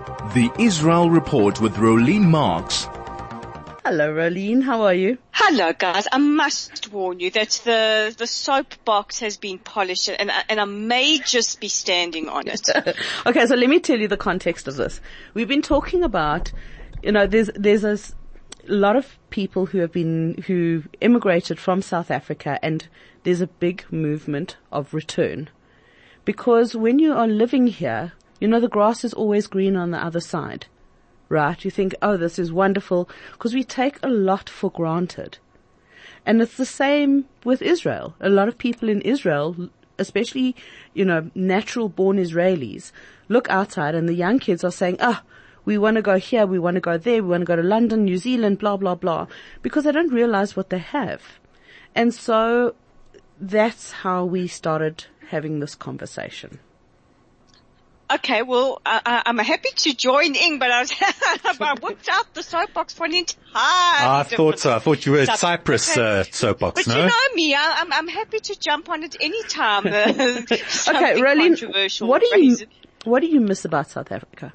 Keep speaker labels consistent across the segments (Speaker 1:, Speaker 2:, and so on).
Speaker 1: The Israel Report with Rolene Marks.
Speaker 2: Hello, Rolene. How are you?
Speaker 3: Hello, guys. I must warn you that the soapbox has been polished and I may just be standing on it.
Speaker 2: Okay, so let me tell you the context of this. We've been talking about, there's a lot of people who immigrated from South Africa, and there's a big movement of return. Because when you are living here, the grass is always green on the other side. Right? You think, oh, this is wonderful, because we take a lot for granted. And it's the same with Israel. A lot of people in Israel, especially, natural born Israelis, look outside and the young kids are saying, we want to go here, we want to go there, we want to go to London, New Zealand, blah, blah, blah, because they don't realize what they have. And so that's how we started having this conversation.
Speaker 3: Okay, well, I'm happy to join in, but I whipped out the soapbox for an entire.
Speaker 4: I thought so. I thought you were a Cyprus soapbox,
Speaker 3: but
Speaker 4: no?
Speaker 3: You know me, I'm happy to jump on it any time.
Speaker 2: Okay, Rolene, what do you miss about South Africa?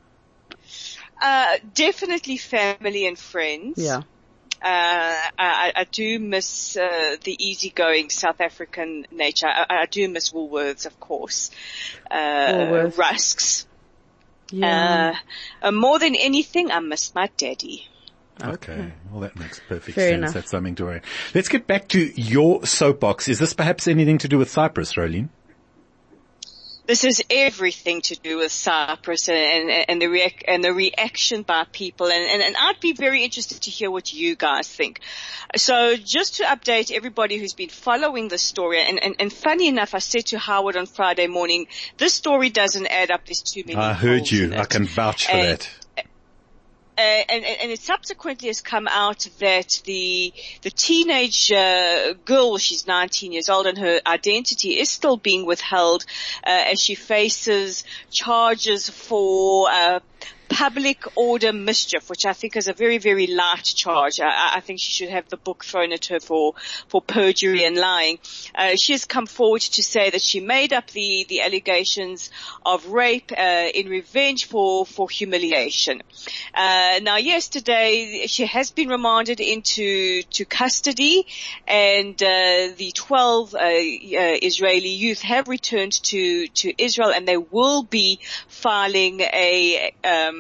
Speaker 3: Definitely family and friends.
Speaker 2: Yeah.
Speaker 3: I do miss the easygoing South African nature. I do miss Woolworths, of course. Rusks.
Speaker 2: Yeah.
Speaker 3: More than anything, I miss my daddy.
Speaker 4: Okay. Well, that makes perfect
Speaker 2: Fair
Speaker 4: sense.
Speaker 2: enough.
Speaker 4: That's something to worry. Let's get back to your soapbox. Is this perhaps anything to do with Cyprus, Rolene?
Speaker 3: This is everything to do with Cyprus and the reaction by people, and I'd be very interested to hear what you guys think. So just to update everybody who's been following the story, and funny enough, I said to Howard on Friday morning, this story doesn't add up. There's too many.
Speaker 4: I heard
Speaker 3: holes
Speaker 4: you.
Speaker 3: in it.
Speaker 4: I can vouch for that.
Speaker 3: And it subsequently has come out that the teenage girl, she's 19 years old, and her identity is still being withheld as she faces charges for public order mischief, which I think is a very, very light charge. I think she should have the book thrown at her for perjury and lying. She has come forward to say that she made up the allegations of rape in revenge for humiliation. Now, yesterday she has been remanded into custody, and the 12 Israeli youth have returned to Israel, and they will be filing a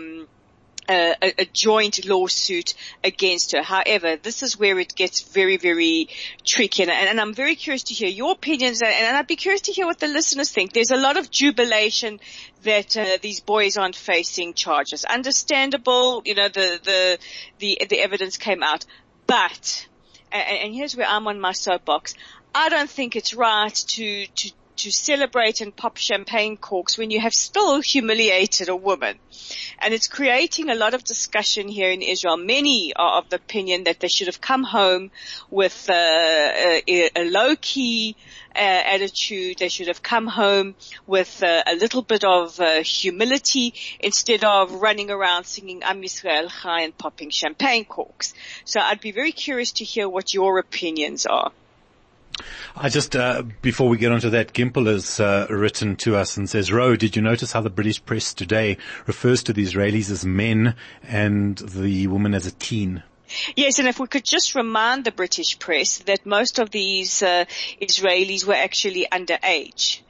Speaker 3: joint lawsuit against her. However, this is where it gets very, very tricky, and I'm very curious to hear your opinions, and I'd be curious to hear what the listeners think. There's a lot of jubilation that these boys aren't facing charges. Understandable, the evidence came out, but and here's where I'm on my soapbox. I don't think it's right to celebrate and pop champagne corks when you have still humiliated a woman. And it's creating a lot of discussion here in Israel. Many are of the opinion that they should have come home with a low-key attitude. They should have come home with a little bit of humility instead of running around singing Am Yisrael Chai and popping champagne corks. So I'd be very curious to hear what your opinions are.
Speaker 4: I just, before we get onto that, Gimple has written to us and says, Ro, did you notice how the British press today refers to the Israelis as men and the woman as a teen?
Speaker 3: Yes, and if we could just remind the British press that most of these Israelis were actually underage.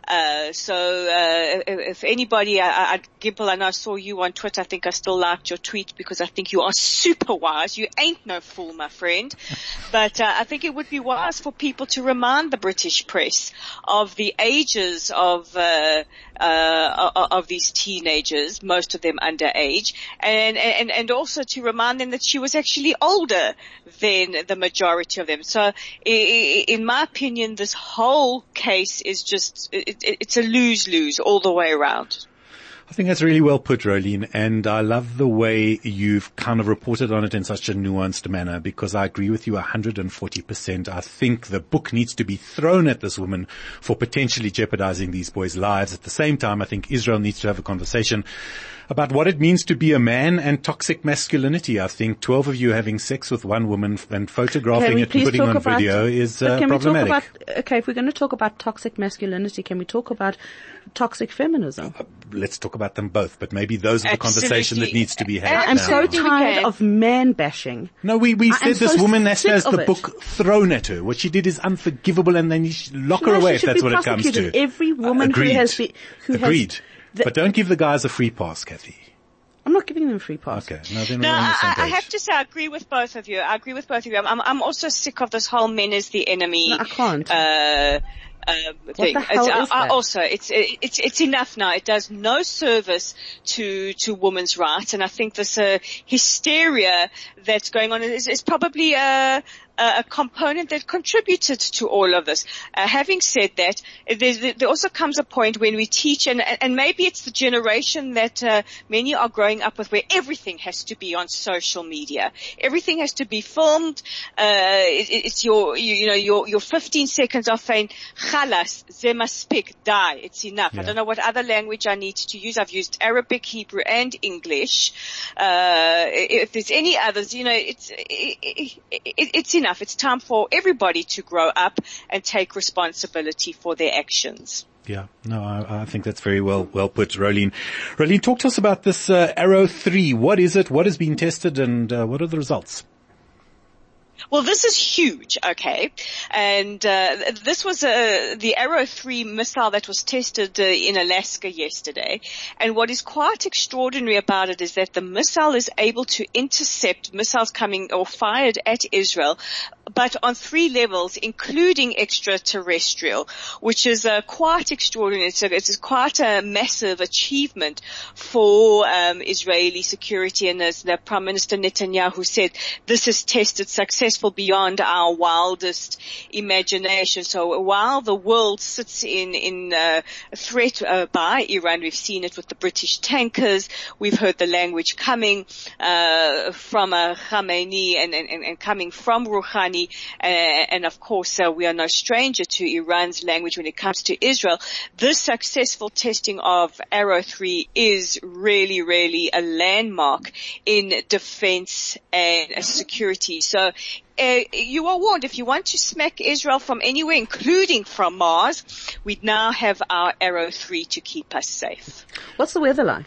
Speaker 3: If anybody, Gimple, I know I saw you on Twitter. I think I still liked your tweet because I think you are super wise. You ain't no fool, my friend. But I think it would be wise for people to remind the British press of the ages of these teenagers, most of them underage, and also to remind them that she was actually older than the majority of them. So, in my opinion, this whole case is just it's a lose-lose all the way around.
Speaker 4: I think that's really well put, Rolene, and I love the way you've kind of reported on it in such a nuanced manner, because I agree with you 140%. I think the book needs to be thrown at this woman for potentially jeopardizing these boys' lives. At the same time, I think Israel needs to have a conversation about what it means to be a man and toxic masculinity. I think 12 of you having sex with one woman and photographing it and putting on video is problematic.
Speaker 2: If we're going to talk about toxic masculinity, can we talk about toxic feminism?
Speaker 4: Let's talk about them both, but maybe those are the conversation that needs to be had.
Speaker 2: I'm so tired of man bashing.
Speaker 4: No, we said this woman has the book thrown at her. What she did is unforgivable, and then you should lock her away if that's what it comes to.
Speaker 2: Every woman who has
Speaker 4: Agreed. But don't give the guys a free pass, Kathy.
Speaker 2: I'm not giving them a free pass.
Speaker 4: Okay. No, then
Speaker 3: No,
Speaker 4: we're on the same page.
Speaker 3: I have to say I agree with both of you. I'm also sick of this whole men is the enemy.
Speaker 2: No, I can't.
Speaker 3: Thing.
Speaker 2: The hell is that?
Speaker 3: Also, it's enough now. It does no service to women's rights, and I think this hysteria that's going on is probably a component that contributed to all of this. Having said that, there also comes a point when we teach, and maybe it's the generation that many are growing up with, where everything has to be on social media. Everything has to be filmed. It's your 15 seconds of fame. Chalas, ze maspik, die. It's enough. Yeah. I don't know what other language I need to use. I've used Arabic, Hebrew, and English. If there's any others, it's enough. It's time for everybody to grow up and take responsibility for their actions.
Speaker 4: Yeah, no, I think that's very well put, Rolene. Rolene, talk to us about this Arrow 3. What is it? What has been tested, and what are the results?
Speaker 3: Well, this is huge, okay? And this was the Arrow 3 missile that was tested in Alaska yesterday. And what is quite extraordinary about it is that the missile is able to intercept missiles coming or fired at Israel, but on 3 levels, including extraterrestrial, which is quite extraordinary. It's quite a massive achievement for Israeli security. And as the Prime Minister Netanyahu said, this is tested successfully beyond our wildest imagination. So while the world sits in threat by Iran, we've seen it with the British tankers. We've heard the language coming from Khamenei and coming from Rouhani, and of course we are no stranger to Iran's language when it comes to Israel. This successful testing of Arrow 3 is really, really a landmark in defense and security. So you are warned, if you want to smack Israel from anywhere, including from Mars, we now have our Arrow 3 to keep us safe.
Speaker 2: What's the weather like?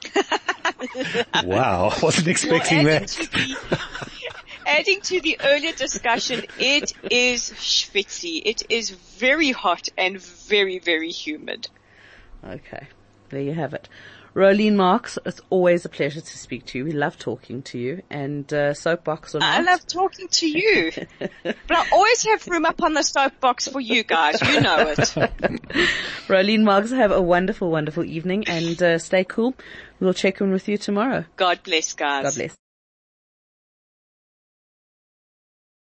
Speaker 4: Wow, wasn't expecting that.
Speaker 3: Adding to the earlier discussion, it is schwitzy. It is very hot and very, very humid.
Speaker 2: Okay, there you have it. Rolene Marks, it's always a pleasure to speak to you. We love talking to you. And soapbox or not.
Speaker 3: I love talking to you. But I always have room up on the soapbox for you guys. You know it.
Speaker 2: Rolene Marks, have a wonderful, wonderful evening and stay cool. We'll check in with you tomorrow.
Speaker 3: God bless, guys.
Speaker 2: God bless.